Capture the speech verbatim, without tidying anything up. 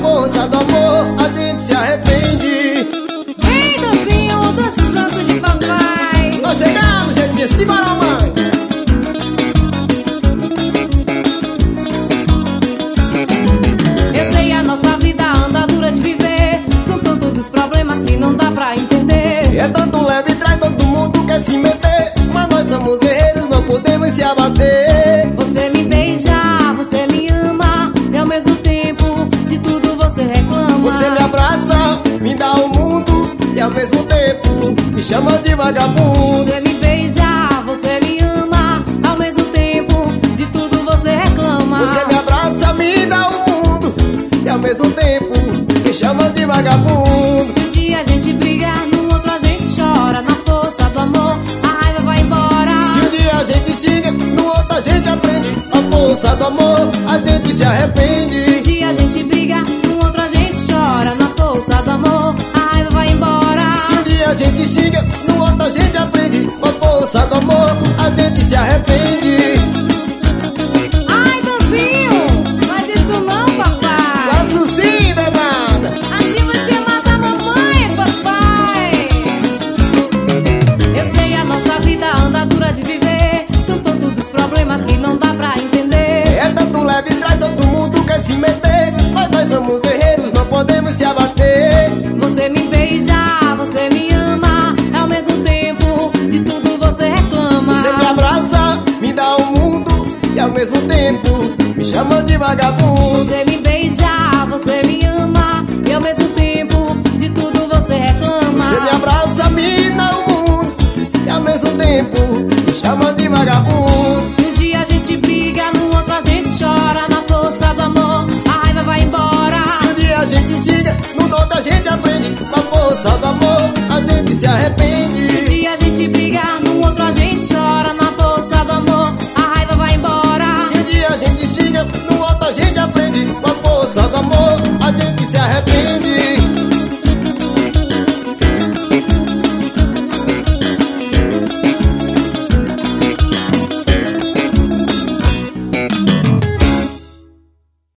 força do amor, a gente se arrepende. Ei, docinho, o doce santo de papai. Tô chegando, gente, simbora, mãe. Eu sei, a nossa vida anda dura de viver. São tantos os problemas que não dá pra entender. É tanto leve e traz, todo mundo quer se meter. Mas nós somos guerreiros, não podemos se abater. Você me beija, você me ama, e ao mesmo tempo de tudo você reclama. Você me abraça, me dá o mundo, e ao mesmo tempo me chama de vagabundo. Você me beija, você me ama, ao mesmo tempo de tudo você reclama. Você me abraça, me dá o mundo, e ao mesmo tempo me chama de vagabundo. Se um dia a gente briga, no outro a gente chora. Na força do amor, a raiva vai embora. Se um dia a gente xinga, no outro a gente aprende. A força do amor, a gente se arrepende. Se um dia a gente briga, no outro a gente chora. Na força do amor, a raiva vai embora. Se um dia a gente xinga, no outro a gente aprende. Com a força do amor, a gente se arrepende. Ai, Dozinho, faz isso não, papai. Faço sim, danada. Assim você mata a mamãe, papai. Eu sei, a nossa vida anda dura de viver. São tantos os problemas que não dá pra entender. É tanto leve e traz, todo mundo quer se meter. Mas nós somos guerreiros, não podemos se abater. Você me beija, você me ama, ao mesmo tempo de tudo você reclama. Você me abraça, me dá o mundo, e ao mesmo tempo me chama de vagabundo. Você me beija, você me ama, e ao mesmo tempo de tudo você reclama. Você me abraça, me dá o mundo, e ao mesmo tempo me chama de vagabundo. Se um dia a gente briga, no outro a gente chora. Na força do amor, a raiva vai embora. Se um dia a gente xinga, no outro a gente aprende. Com a força do amor, a gente se arrepende. Se um dia a gente briga, no outro a gente chora.